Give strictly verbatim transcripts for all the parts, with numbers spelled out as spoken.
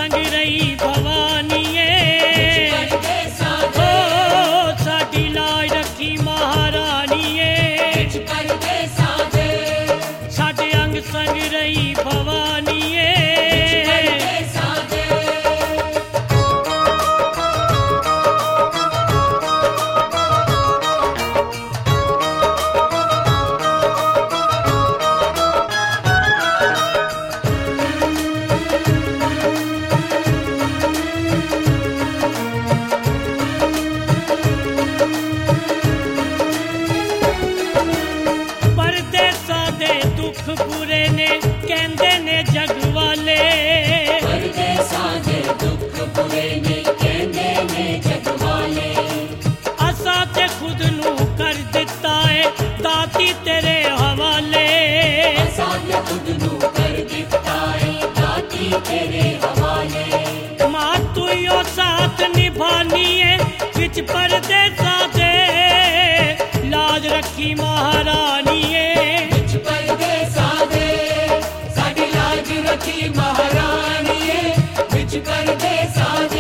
संग रही भवानीए, ओ साडी लाज रखी महारानीए, साडे अंग संग रही भवानीए। बुरे ने कहंदे ने जग वाले, दुख बुरे ने कहंदे ने जग वाले, असा ते खुद नू कर दिता है दाती तेरे हवाले, असा ते खुद नू कर दिता है दाती तेरे हवाले। मां तू यो साथ निभानी है विच परदेसा दे, लाज रखी महारानी है महारानी विच परदेसा दे।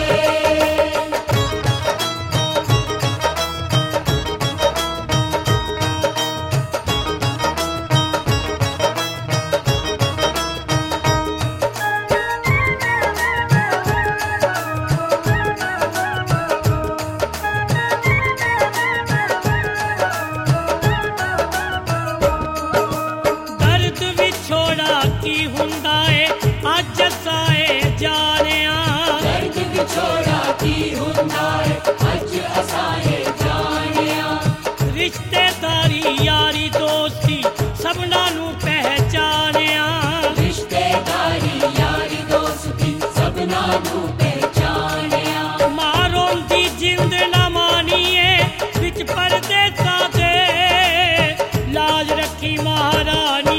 दर्द विछोड़ा की हुंदा है अज असाए जानिया, दर्द विछोड़ा की हुंदा है अज असाए जानिया, रिश्तेदारी यारी दोस्ती सबना नू पहचानिया, रिश्तेदारी यारी दोस्ती सबना नू पहचानिया। मारों दी जिंद ना मानीए विच परदेसा दे, लाज रखी महारानी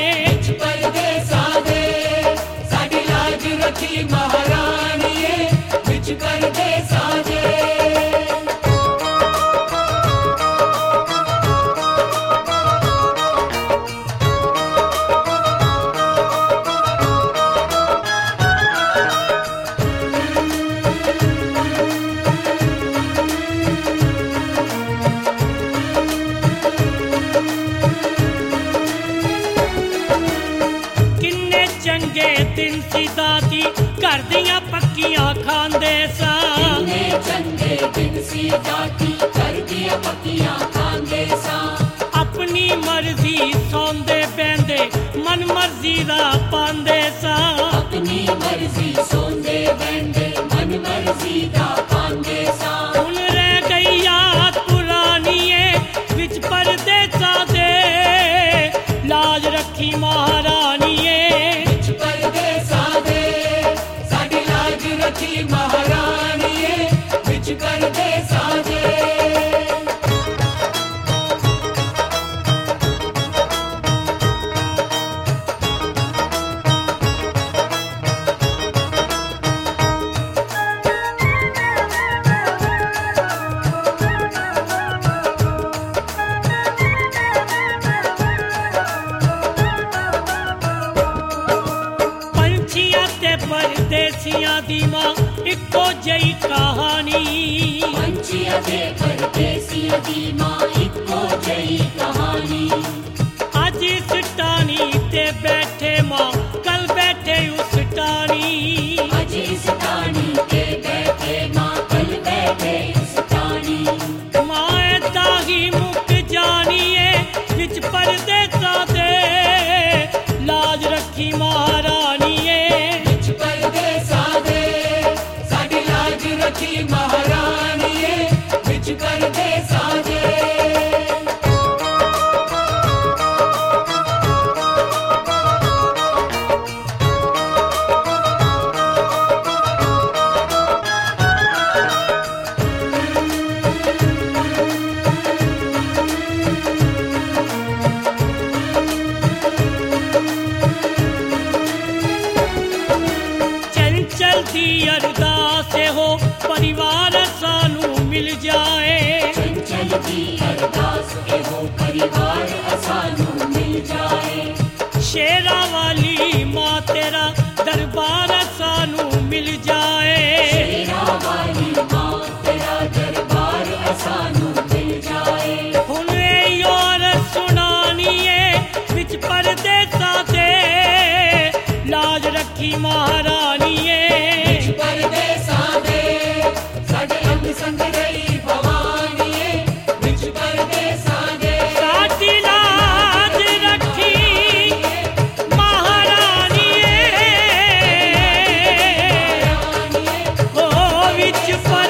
महारानी विच परदेसा दे। किन्ने चंगे दिन सी दाती घर दियां पक्कियां खांदे सा, किन्ने चंगे दिन सी दाती घर दियां पक्कियां खांदे सा, अपनी मर्जी सौंदे बहंदे मन मर्जी दा पांदे सा, अपनी मर्जी सौंदे बहंदे मन मर्जी दा पांदे सा। हुन रह गई याद पुरानी विच परदेसा दे, लाज रखी महारानी विच परदेसा दे, साडी लाज रखी महारानी विच परदेसा दे। परदेसियां दी मां इक्को जई कहानी, पंछियां दे परदेसियां दी मां इक्को जई कहानी, अज इस टानी ते बैठे मां कल बैठे उस टानी, अज इस टानी ते बैठे मां कल बैठे उस टानी। मां ताही मुक जानी है विच परदेसा दे, लाज रखी महारानी महारानी विच परदेसा दे। चंचल दी अरदास हो परिवार सानू मिल जाए, चंचल दी अरदास हो परिवार सानू मिल जाए, शेरा वाली मां तेरा दरबार सानू मिल ਵਿੱਚ ਪਰ